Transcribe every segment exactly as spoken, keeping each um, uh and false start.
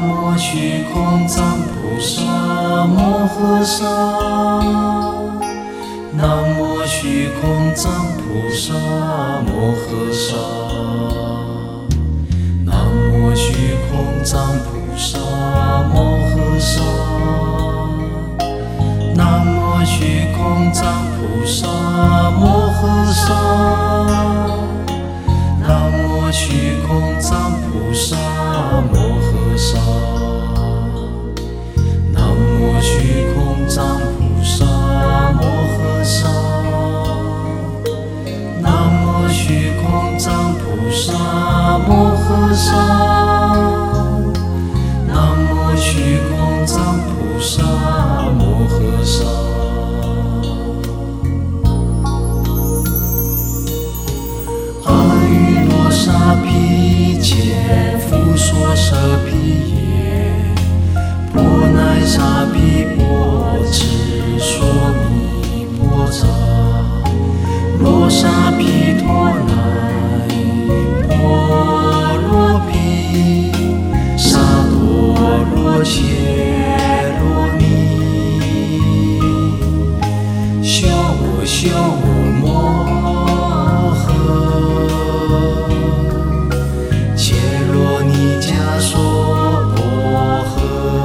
无虚空藏菩萨摩诃萨，南无虚空藏菩萨摩诃萨，南无虚空藏菩萨摩诃萨，南无虚空藏菩萨摩诃萨，南无虚空藏菩萨摩诃萨，南无虚空藏菩萨摩诃萨，南无虚空藏菩萨摩诃萨，南无虚空藏菩萨摩诃萨。阿耨多萨毗揭覆娑舍毗耶，波那萨毗波智娑弥波札，罗刹毗陀那波罗毗，萨多罗揭罗尼，修修摩诃，揭罗尼迦娑婆诃。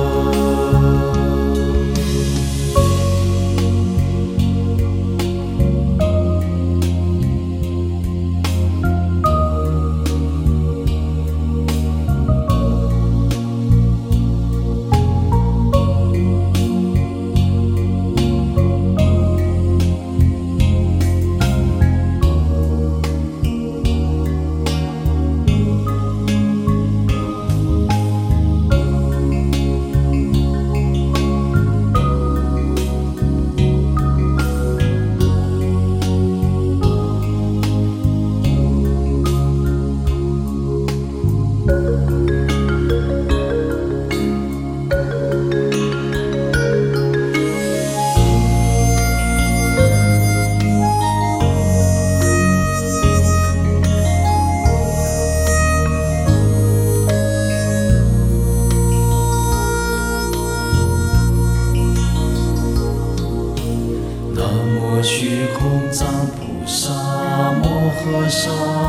虚空藏菩萨摩诃萨，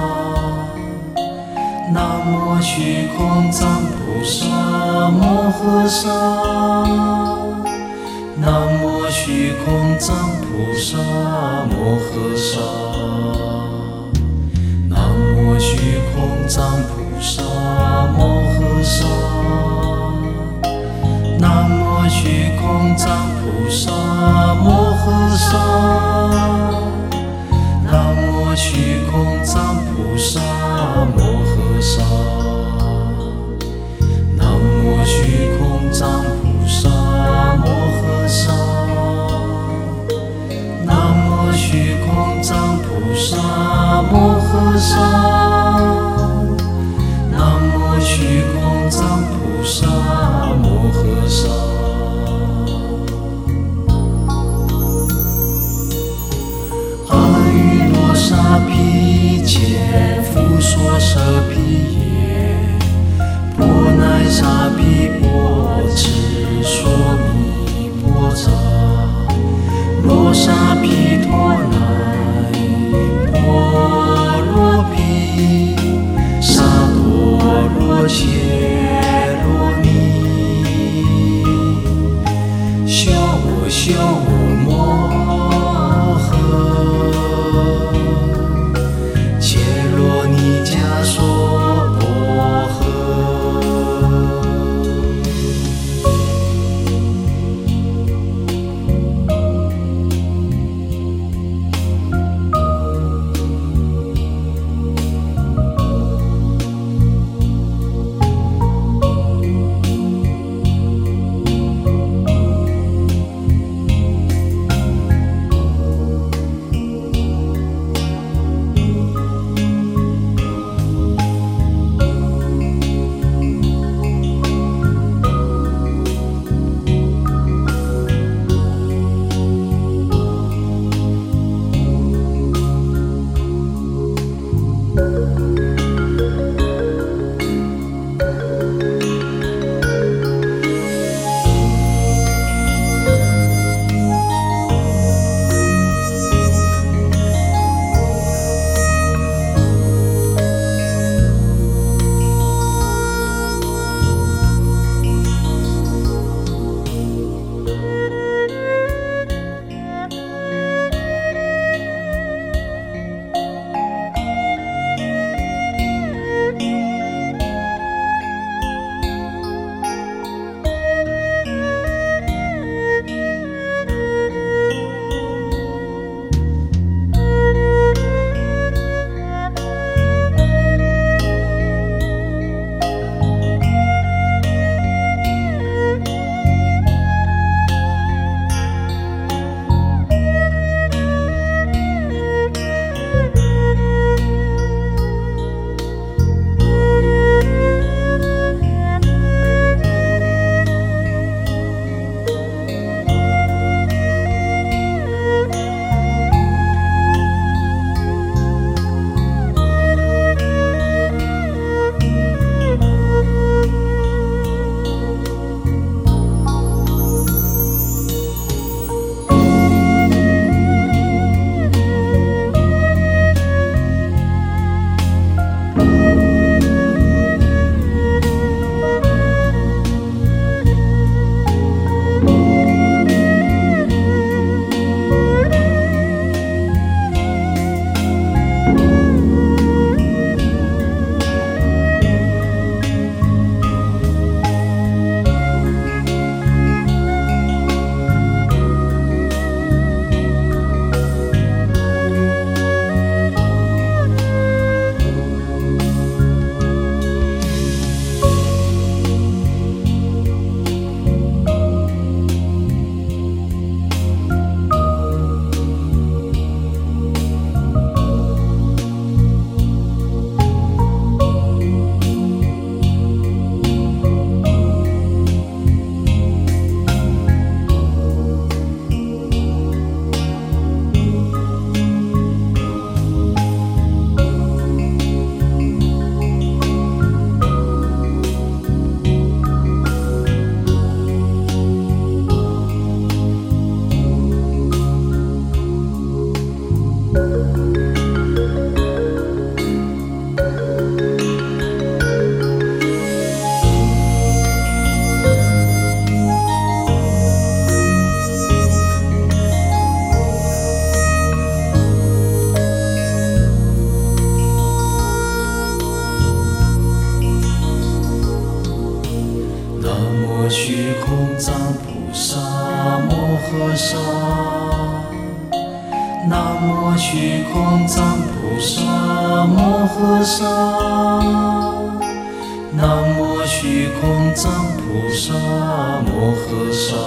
南无虚空藏菩萨摩诃萨，南无虚空藏菩萨摩诃萨，南无虚空藏菩萨摩诃萨，南无虚空藏菩萨摩诃萨，南无虚空藏菩萨摩诃萨，南无虚空藏菩萨摩诃萨，南无虚空藏菩萨摩诃萨，南无虚空藏菩萨摩诃萨。萨毗揭覆娑舍毗耶，波那萨毗波智娑弥波札，罗刹毗陀那波罗毗，萨多罗揭罗尼，修修摩诃，娑婆诃。 南无虚空藏菩萨摩诃萨，南无虚空藏菩萨摩诃萨，南无虚空藏菩萨摩诃萨，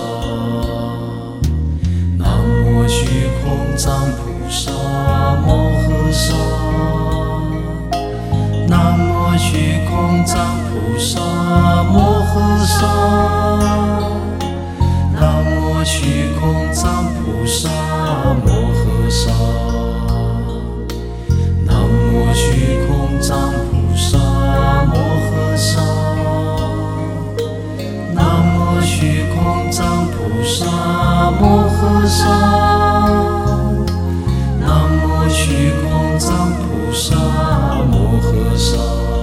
南无虚空藏菩萨摩诃萨，南无虚空藏菩萨摩诃萨，南无虚空藏菩萨摩诃萨，南无虚空藏菩萨摩诃萨，南无虚空藏菩萨摩诃萨，南无虚空藏菩萨摩诃萨。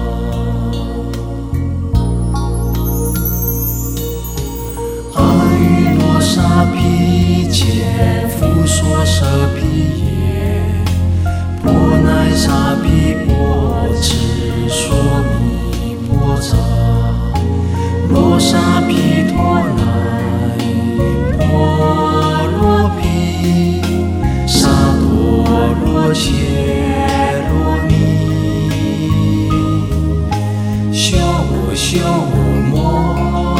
沙毗揭复娑舍毗耶，波那沙毗波智娑弥波札，罗沙毗陀那波罗毗，沙陀罗伽罗尼，修修摩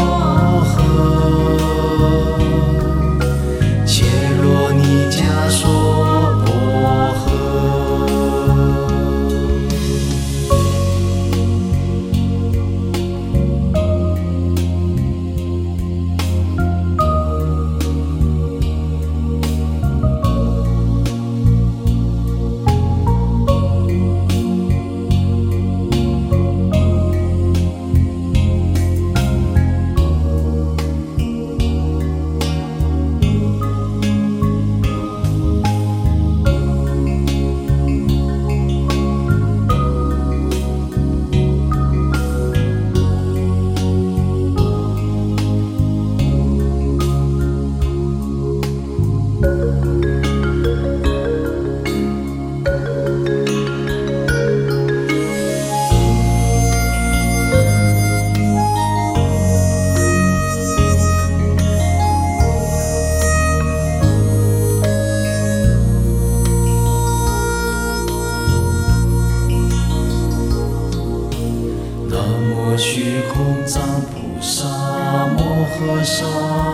虚空藏菩萨摩诃萨，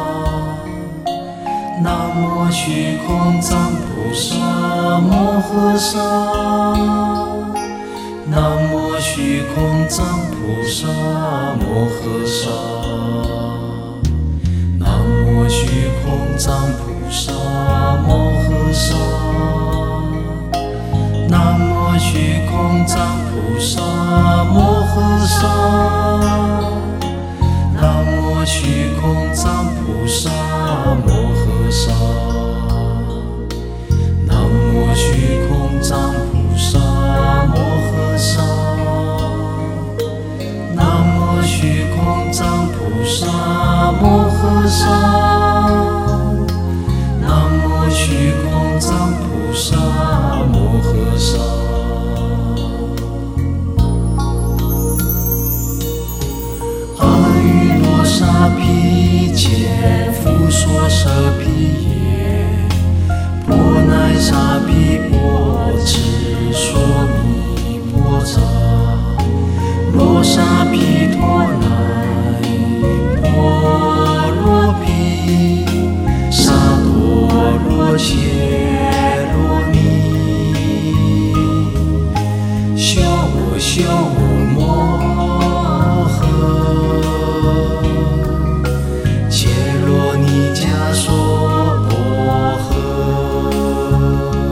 南无虚空藏菩萨摩诃萨，南无虚空藏菩萨摩诃萨，南无虚空藏菩萨摩诃萨，南无虚空藏菩萨摩诃萨，南无虚空藏菩萨摩诃萨，南无虚空藏菩萨摩诃萨，南无虚空藏菩萨摩诃萨，南无虚空藏菩萨摩诃萨。沙毗揭复娑舍毗耶，波那沙毗波智娑弥波札，罗沙毗陀那波罗毗，沙陀罗伽罗尼，修修摩娑婆诃。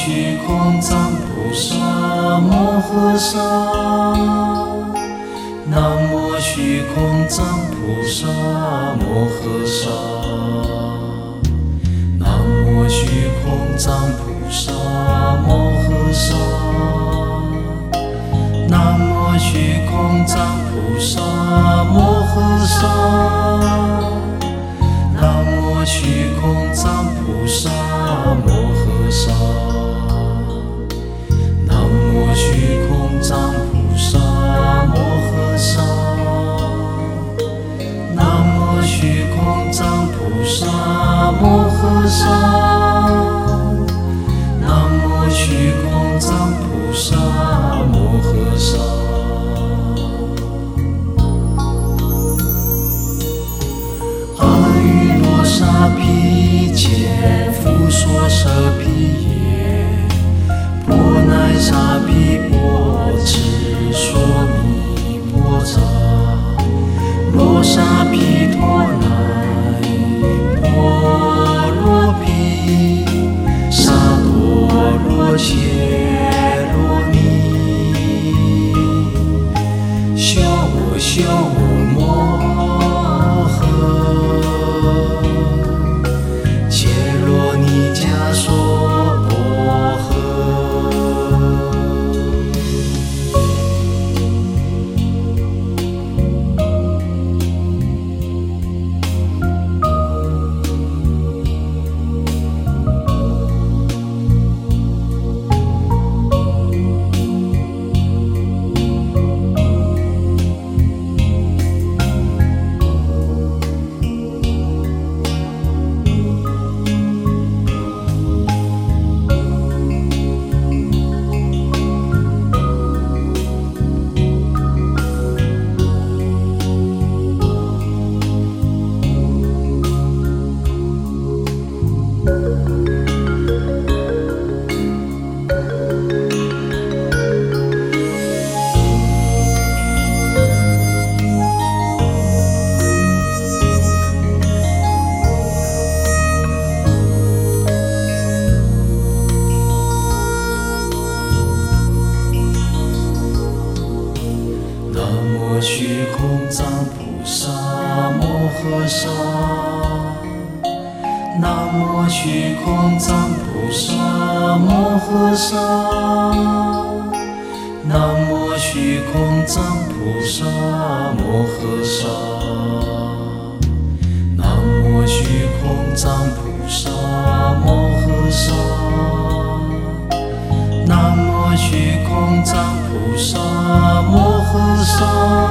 虚空藏菩萨摩诃萨，南无虚空藏菩萨摩诃萨，南无虚空藏菩萨摩诃萨，南无虚空藏菩萨摩诃萨，南无虚空藏菩萨摩诃萨，南无虚空藏菩萨摩诃萨，南无虚空藏菩萨摩诃萨，南无虚空藏菩萨摩诃萨。阿耨多萨毗揭覆娑舍毗耶，波那萨毗波持娑弥波札，摩萨毗陀那波罗毗，萨多罗伽罗尼，修修摩诃揭罗尼迦娑婆诃。虚空藏菩萨摩诃萨，南无虚空藏菩萨摩诃萨，南无虚空藏菩萨摩诃萨，南无虚空藏菩萨摩诃萨，南无虚空藏菩萨摩诃萨，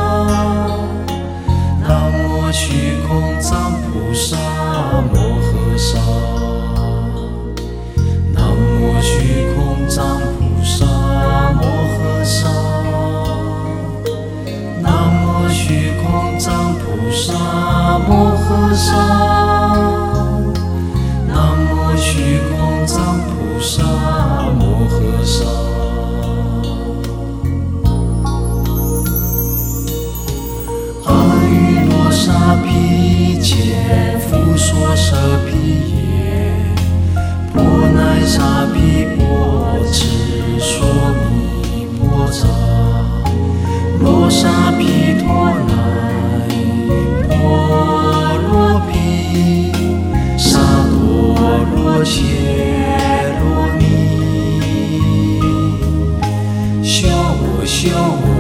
南无虚空藏菩萨摩诃萨，南无虚空藏菩萨摩诃萨，南无虚空藏菩萨摩诃萨，南无虚空藏菩萨摩诃萨。萨毗揭覆娑舍毗耶，波那萨毗波持娑弥波札，摩萨毗陀那波罗毗，萨多罗伽罗尼，修修